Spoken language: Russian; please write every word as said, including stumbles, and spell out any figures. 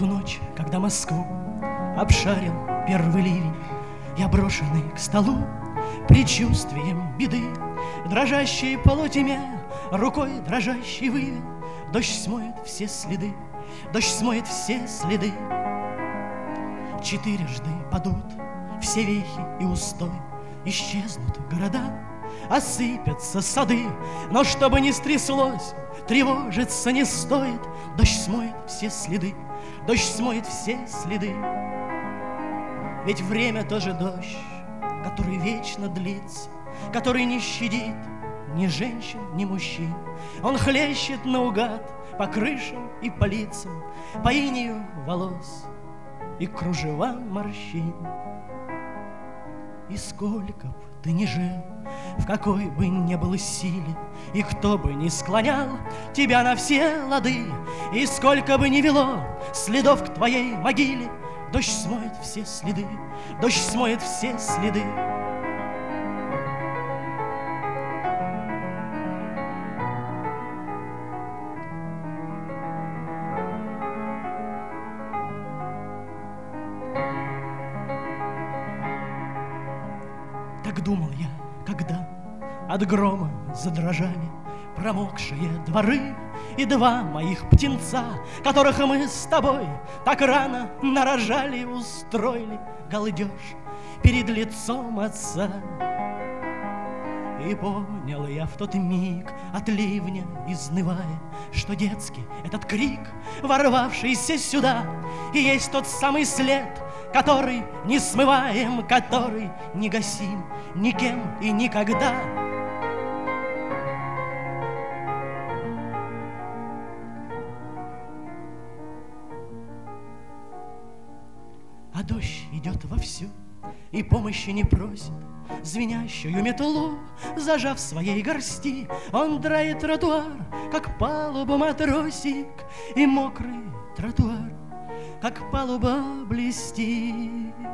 ту ночь, когда Москву обшарил первый ливень, я брошенный к столу предчувствием беды, дрожащей полутьме рукой дрожащей вывел: дождь смоет все следы, дождь смоет все следы. Четырежды падут все вехи и устой, исчезнут города, осыпятся сады, но чтобы не стряслось, тревожиться не стоит. Дождь смоет все следы, дождь смоет все следы. Ведь время тоже дождь, который вечно длится, который не щадит ни женщин, ни мужчин. Он хлещет наугад по крышам и по лицам, по инею волос и кружевам морщин. И сколько б ты ни жил, в какой бы ни было силе, и кто бы ни склонял тебя на все лады, и сколько бы ни вело следов к твоей могиле, дождь смоет все следы, дождь смоет все следы. Так думал я, когда от грома задрожали промокшие дворы, и два моих птенца, которых мы с тобой так рано нарожали, устроили галдеж перед лицом отца. И понял я в тот миг, от ливня изнывая, что детский этот крик, ворвавшийся сюда, и есть тот самый след, который не смываем, который не гасим никем и никогда. А дождь идет вовсю и помощи не просит, звенящую метлу зажав в своей горсти, он драит тротуар, как палубу матросик, и мокрый тротуар, как палуба блестит.